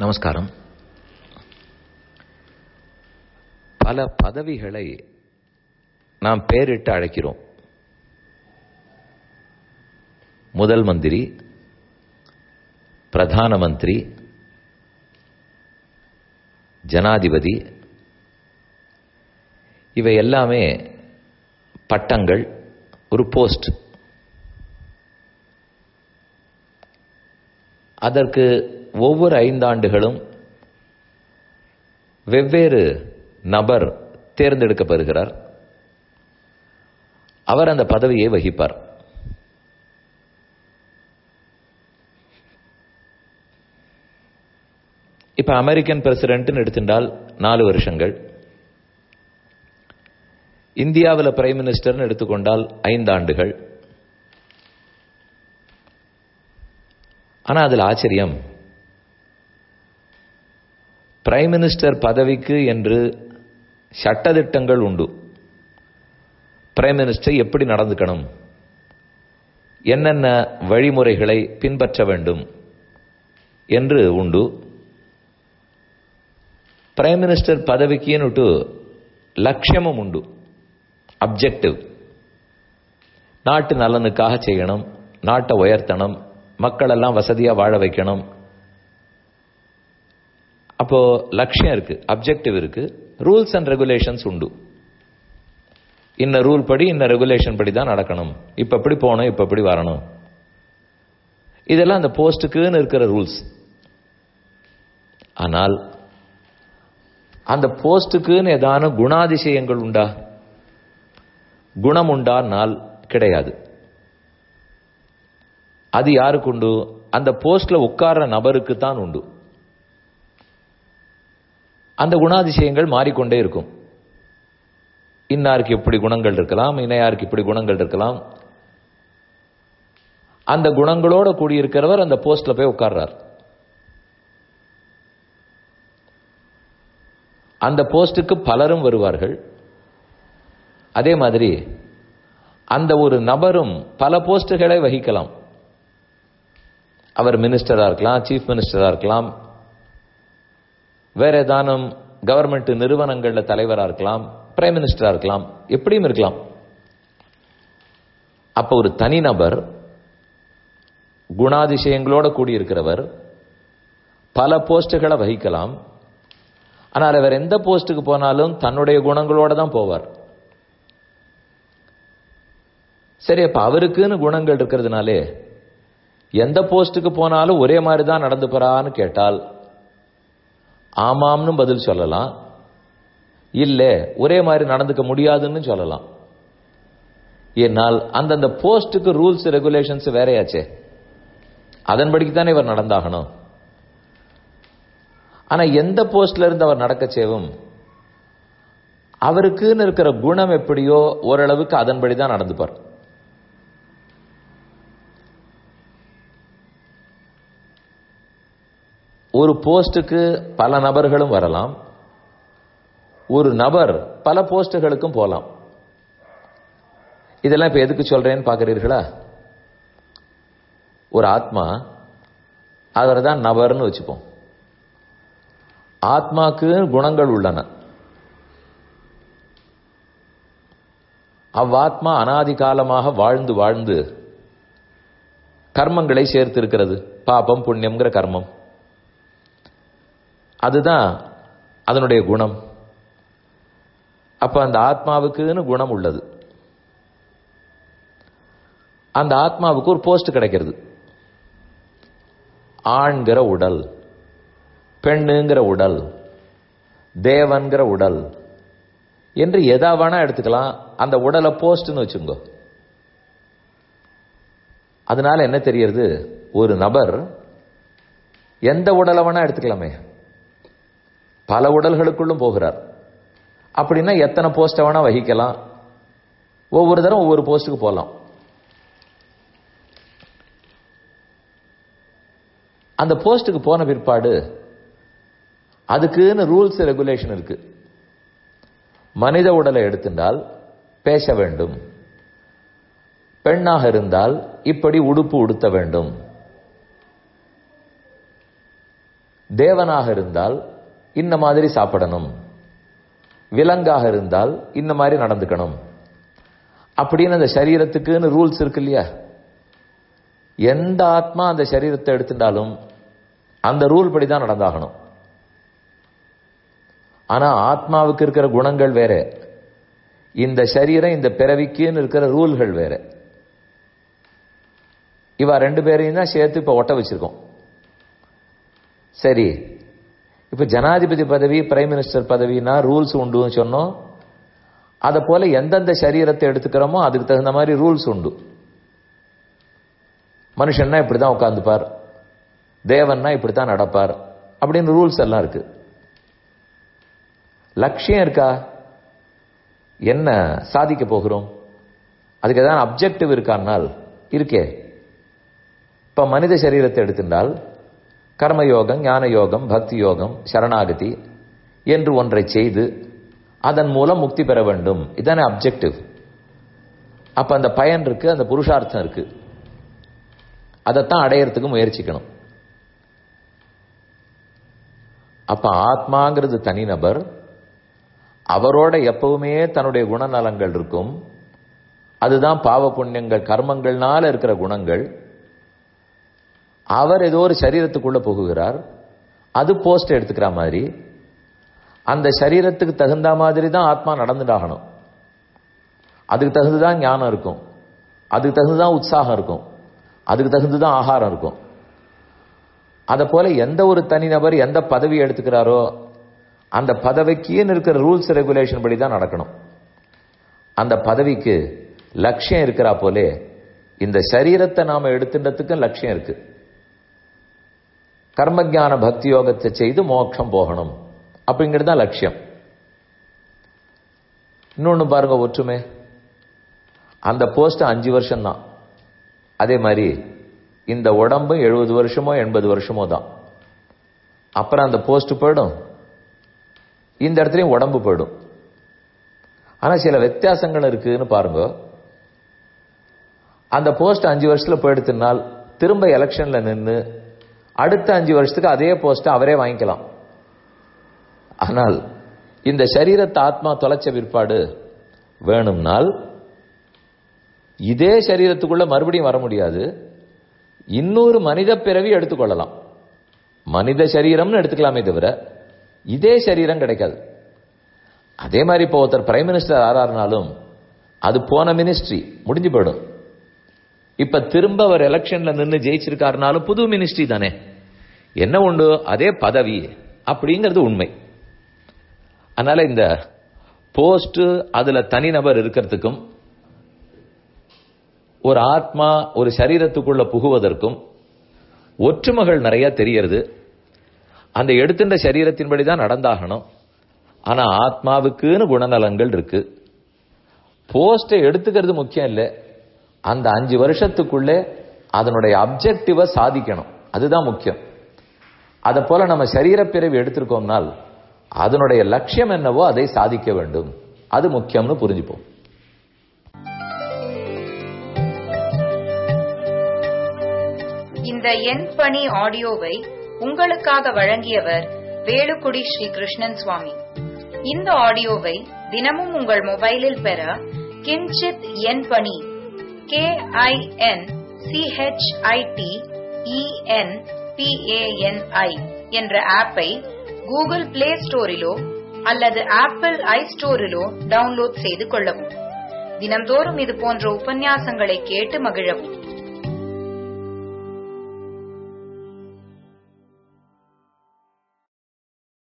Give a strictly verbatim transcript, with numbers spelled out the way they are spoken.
நமஸ்காரம். பல பதவிகளை நாம் பெயரிட்டு அழைக்கிறோம். முதல் மந்திரி, பிரதான மந்திரி, ஜனாதிபதி, இவை எல்லாமே பட்டங்கள், ஒரு போஸ்ட். அதற்கு ஒவ்வொரு ஐந்தாண்டுகளும் வெவ்வேறு நபர் தேர்ந்தெடுக்கப்படுகிறார். அவர் அந்த பதவியை வகிப்பார். இப்ப அமெரிக்கன் பிரசிடென்ட்னு எடுத்துட்டால் நாலு வருஷங்கள், இந்தியாவில் பிரைம் மினிஸ்டர்னு எடுத்துக்கொண்டால் ஐந்து ஆண்டுகள். ஆனா அதில் ஆச்சரியம், பிரைம் மினிஸ்டர் பதவிக்கு என்று சட்டதிட்டங்கள் உண்டு. பிரைம் மினிஸ்டர் எப்படி நடந்துக்கணும், என்னென்ன வழிமுறைகளை பின்பற்ற வேண்டும் என்று உண்டு. பிரைம் மினிஸ்டர் பதவிக்கு லட்சியமும் உண்டு, அப்ஜெக்டிவ். நாட்டு நலனுக்காக செய்யணும், நாட்டை உயர்த்தணும், மக்கள் எல்லாம் வசதியா வாழ வைக்கணும். அப்போ லட்சியம் இருக்கு, அப்ஜெக்டிவ் இருக்கு, ரூல்ஸ் அண்ட் ரெகுலேஷன்ஸ் உண்டு. இன்ன ரூல் படி, இன்ன ரெகுலேஷன் படி தான் நடக்கணும், இப்ப எப்படி போகணும், இப்ப எப்படி வரணும். இதெல்லாம் அந்த போஸ்டுக்குன்னு இருக்கிற ரூல்ஸ். ஆனால் அந்த போஸ்டுக்குன்னு ஏதான குணாதிசயங்கள் உண்டா, குணம் உண்டானால் கிடையாது. அது யாருக்கு உண்டு? அந்த போஸ்ட்ல உட்கார்ற நபருக்கு தான் உண்டு. அந்த குணாதிசயங்கள் மாறிக்கொண்டே இருக்கும். இன்னாருக்கு இப்படி குணங்கள் இருக்கலாம், இணையாருக்கு இப்படி குணங்கள் இருக்கலாம். அந்த குணங்களோட கூடியிருக்கிறவர் அந்த போஸ்ட்ல போய் உட்கார்றார். அந்த போஸ்டுக்கு பலரும் வருவார்கள். அதே மாதிரி அந்த ஒரு நபரும் பல போஸ்டுகளை வகிக்கலாம். அவர் மினிஸ்டரா இருக்கலாம், சீஃப் மினிஸ்டரா இருக்கலாம், வேற ஏதானும் கவர்மெண்ட் நிறுவனங்கள்ல தலைவரா இருக்கலாம், பிரைம் மினிஸ்டரா இருக்கலாம், எப்படியும் இருக்கலாம். அப்ப ஒரு தனிநபர் குணாதிசயங்களோட கூடியிருக்கிறவர் பல போஸ்டுகளை வகிக்கலாம். ஆனால் அவர் எந்த போஸ்டுக்கு போனாலும் தன்னுடைய குணங்களோட தான் போவார். சரி, அப்ப அவருக்குன்னு குணங்கள் இருக்கிறதுனாலே எந்த போஸ்டுக்கு போனாலும் ஒரே மாதிரி தான் நடந்து போறான்னு கேட்டால் ஆமாம்னு பதில் சொல்லலாம், இல்ல ஒரே மாதிரி நடந்துக்க முடியாதுன்னு சொல்லலாம். ஏனால் அந்தந்த போஸ்டுக்கு ரூல்ஸ் ரெகுலேஷன்ஸ் வேறையாச்சே, அதன்படிக்கு தானே இவர் நடந்தாகணும். ஆனா எந்த போஸ்ட்ல இருந்து அவர் நடக்க செய்வும் அவருக்குன்னு இருக்கிற குணம் எப்படியோ ஓரளவுக்கு அதன்படிதான் நடந்துப்பார். ஒரு போஸ்டுக்கு பல நபர்களும் வரலாம், ஒரு நபர் பல போஸ்டுகளுக்கும் போலாம். இதெல்லாம் இப்ப எதுக்கு சொல்றேன்னு பாக்குறீர்களா? ஒரு ஆத்மா, அவர் தான் நபர்னு வச்சுப்போம். ஆத்மாக்கு குணங்கள் உள்ளன. அவ்வாத்மா அனாதி காலமாக வாழ்ந்து வாழ்ந்து கர்மங்களை சேர்த்து இருக்கிறது, பாபம் புண்ணியம்ங்கிற கர்மம். அதுதான் அதனுடைய குணம். அப்ப அந்த ஆத்மாவுக்குன்னு குணம் உள்ளது. அந்த ஆத்மாவுக்கு ஒரு போஸ்ட் கிடைக்கிறது. ஆண்கிற உடல், பெண்ணுங்கிற உடல், தேவன்கிற உடல் என்று எதா வேணா எடுத்துக்கலாம். அந்த உடலை போஸ்ட்னு வச்சுங்க. அதனால என்ன தெரியுது? ஒரு நபர் எந்த உடலை வேணா எடுத்துக்கலாமே, பல உடல்களுக்குள்ளும் போகிறார். அப்படின்னா எத்தனை போஸ்ட வேணா வகிக்கலாம், ஒவ்வொரு தரம் ஒவ்வொரு போஸ்டுக்கு போகலாம். அந்த போஸ்டுக்கு போன பிற்பாடு அதுக்குன்னு ரூல்ஸ் ரெகுலேஷன் இருக்கு. மனித உடலை எடுத்துட்டால் பேச வேண்டும், பெண்ணாக இருந்தால் இப்படி உடுப்பு உடுத்த வேண்டும், தேவனாக இருந்தால் இந்த மாதிரி சாப்பிடணும், விலங்காக இருந்தால் இந்த மாதிரி நடந்துக்கணும் அப்படின்னு அந்த சரீரத்துக்குன்னு ரூல்ஸ் இருக்கு இல்லையா? எந்த ஆத்மா அந்த சரீரத்தை எடுத்துட்டாலும் அந்த ரூல் படிதான் நடந்தாகணும். ஆனா ஆத்மாவுக்கு இருக்கிற குணங்கள் வேற, இந்த சரீரம் இந்த பிறவிக்குன்னு இருக்கிற ரூல்கள் வேற. இவ ரெண்டு பேரையும் தான் சேர்த்து இப்ப ஒட்ட வச்சிருக்கோம். சரி, இப்ப ஜனாதிபதி பதவி, பிரைம் மினிஸ்டர் பதவினா ரூல்ஸ் உண்டுன்னு சொன்னோம். அத போல எந்தெந்த சரீரத்தை எடுத்துக்கிறோமோ அதுக்கு தகுந்த மாதிரி ரூல்ஸ் உண்டு. மனுஷன்னா இப்படிதான் உட்கார்ந்துப்பார், தேவன்னா இப்படித்தான் நடப்பார் அப்படின்னு ரூல்ஸ் எல்லாம் இருக்கு. லட்சியம் இருக்கா? என்ன சாதிக்க போகிறோம்? அதுக்கு ஏதாவது அப்ஜெக்டிவ் இருக்கானால் இருக்கே. இப்ப மனித சரீரத்தை எடுத்திருந்தால் கர்மயோகம், ஞான யோகம், பக்தி யோகம், சரணாகதி என்று ஒன்றை செய்து அதன் மூலம் முக்தி பெற வேண்டும். இதானே அப்ஜெக்டிவ். அப்ப அந்த பயன் இருக்கு, அந்த புருஷார்த்தம் இருக்கு. அதைத்தான் அடையறதுக்கு முயற்சிக்கணும். அப்ப ஆத்மாங்கிறது தனிநபர், அவரோட எப்பவுமே தன்னுடைய குணநலங்கள் இருக்கும். அதுதான் பாவ புண்ணியங்கள், கர்மங்கள்னால இருக்கிற குணங்கள். அவர் ஏதோ ஒரு சரீரத்துக்குள்ள போகுகிறார், அது போஸ்ட் எடுத்துக்கிற மாதிரி அந்த சரீரத்துக்கு தகுந்த மாதிரி தான் ஆத்மா நடந்துடாகணும். அதுக்கு தகுந்துதான் ஞானம் இருக்கும், அதுக்கு தகுந்துதான் உற்சாகம் இருக்கும், அதுக்கு தகுந்துதான் ஆகாரம் இருக்கும். அத போல எந்த ஒரு தனிநபர் எந்த பதவி எடுத்துக்கிறாரோ அந்த பதவிக்குன்னு இருக்கிற ரூல்ஸ் ரெகுலேஷன் படி தான் நடக்கணும். அந்த பதவிக்கு லட்சியம் இருக்கிறா போலே இந்த சரீரத்தை நாம எடுத்துன்றதுக்கு லட்சியம் இருக்கு. கர்மஞான பக்தி யோகத்தை செய்து மோட்சம் போகணும் அப்படிங்கிறது தான் லட்சியம். இன்னொன்னு பாருங்க, ஒற்றுமை. அந்த போஸ்ட் அஞ்சு வருஷம் தான். அதே மாதிரி இந்த உடம்பு எழுபது வருஷமோ எண்பது வருஷமோ தான். அப்புறம் அந்த போஸ்ட் போயிடும், இந்த இடத்துலயும் உடம்பு போயிடும். ஆனா சில வித்தியாசங்கள் இருக்குன்னு பாருங்க. அந்த போஸ்ட் அஞ்சு வருஷத்துல போயிடுத்துனால் திரும்ப எலெக்ஷன்ல நின்று அடுத்த அஞ்சு வருஷத்துக்கு அதே போஸ்ட் அவரே வாங்கிக்கலாம். ஆனால் இந்த சரீரத்தை ஆத்மா தொலைச்ச பிற்பாடு வேணும்னால் இதே சரீரத்துக்குள்ள மறுபடியும் வர முடியாது, இன்னொரு மனித பிறவி எடுத்துக்கொள்ளலாம். மனித சரீரம்னு எடுத்துக்கலாமே தவிர இதே சரீரம் கிடைக்காது. அதே மாதிரி இப்போ ஒருத்தர் பிரைம் மினிஸ்டர் ஆறாருனாலும் அது போன மினிஸ்ட்ரி முடிஞ்சு போயிடும். இப்ப திரும்ப அவர் எலெக்ஷன்ல நின்று ஜெயிச்சிருக்காருனாலும் புது மினிஸ்ட்ரி தானே, என்ன உண்டு, அதே பதவி அப்படிங்கிறது உண்மை. அதனால இந்த போஸ்ட் அதுல தனிநபர் இருக்கிறதுக்கும் ஒரு ஆத்மா ஒரு சரீரத்துக்குள்ள புகுவதற்கும் ஒற்றுமைகள் நிறைய தெரியறது. அந்த எடுத்துட்ட சரீரத்தின்படி தான் நடந்தாகணும். ஆனா ஆத்மாவுக்குன்னு குணநலங்கள் இருக்கு. போஸ்டை எடுத்துக்கிறது முக்கியம் இல்லை, அந்த அஞ்சு வருஷத்துக்குள்ளே அதனுடைய அப்ஜெக்டிவ சாதிக்கணும், அதுதான் முக்கியம். அதை போல நம்ம சரீர பிறவி எடுத்திருக்கோம்னால் அதனுடைய லட்சியம் என்னவோ அதை சாதிக்க வேண்டும், அது முக்கியம்னு புரிஞ்சுப்போம். இந்த என் பணி ஆடியோவை உங்களுக்காக வழங்கியவர் வேலுக்குடி ஸ்ரீ கிருஷ்ணன் சுவாமி. இந்த ஆடியோவை தினமும் உங்கள் மொபைலில் பெற கிஞ்சித் என் பணி கே ஐ என் சிஹெச்ஐடி இஎன் பிஏஎன்ஐ என்ற ஆப்பை கூகுள் பிளே ஸ்டோரிலோ அல்லது ஆப்பிள் ஐ ஸ்டோரிலோ டவுன்லோட் செய்து கொள்ளவும். தினம்தோறும் இது போன்ற உபன்யாசங்களை கேட்டு மகிழவும்.